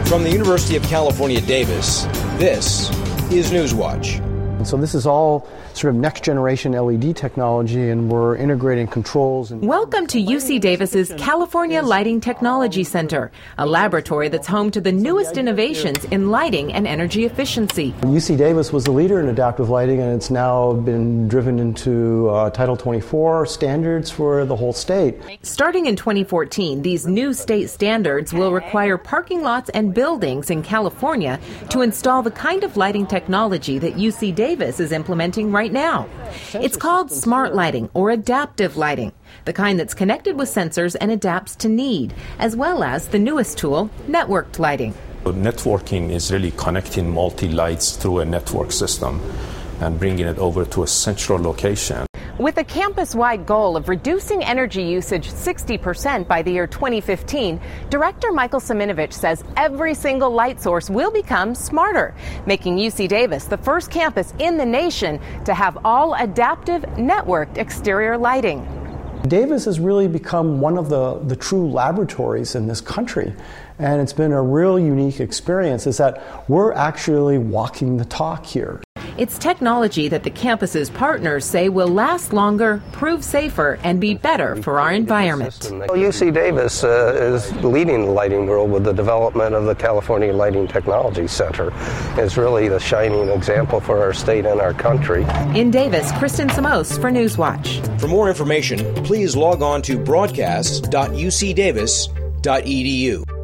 From the University of California, Davis, this is Newswatch. So this is all sort of next-generation LED technology, and we're integrating controls. Welcome to UC Davis's California Lighting Technology Center, a laboratory that's home to the newest innovations in lighting and energy efficiency. UC Davis was the leader in adaptive lighting, and it's now been driven into Title 24 standards for the whole state. Starting in 2014, these new state standards will require parking lots and buildings in California to install the kind of lighting technology that UC Davis is implementing right now. It's called smart lighting or adaptive lighting, the kind that's connected with sensors and adapts to need, as well as the newest tool, networked lighting. Networking is really connecting multi-lights through a network system and bringing it over to a central location. With a campus-wide goal of reducing energy usage 60% by the year 2015, Director Michael Siminovich says every single light source will become smarter, making UC Davis the first campus in the nation to have all adaptive, networked exterior lighting. Davis has really become one of the true laboratories in this country, and it's been a real unique experience, is that we're actually walking the talk here. It's technology that the campus's partners say will last longer, prove safer, and be better for our environment. UC Davis is leading the lighting world with the development of the California Lighting Technology Center. It's really the shining example for our state and our country. In Davis, Kristen Samos for Newswatch. For more information, please log on to broadcasts.ucdavis.edu.